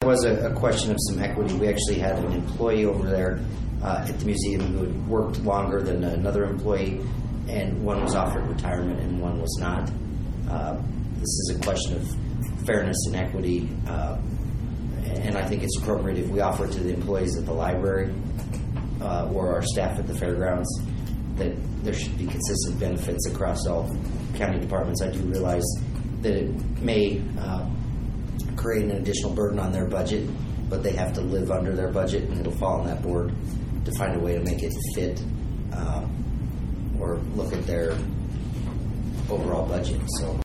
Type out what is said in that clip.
was a question of some equity. We actually had an employee over there at the museum who had worked longer than another employee, and one was offered retirement and one was not. This is a question of fairness and equity, and I think it's appropriate if we offer it to the employees at the library or our staff at the fairgrounds that there should be consistent benefits across all county departments. I do realize that it may create an additional burden on their budget, but they have to live under their budget, and it'll fall on that board to find a way to make it fit or look at their overall budget. So.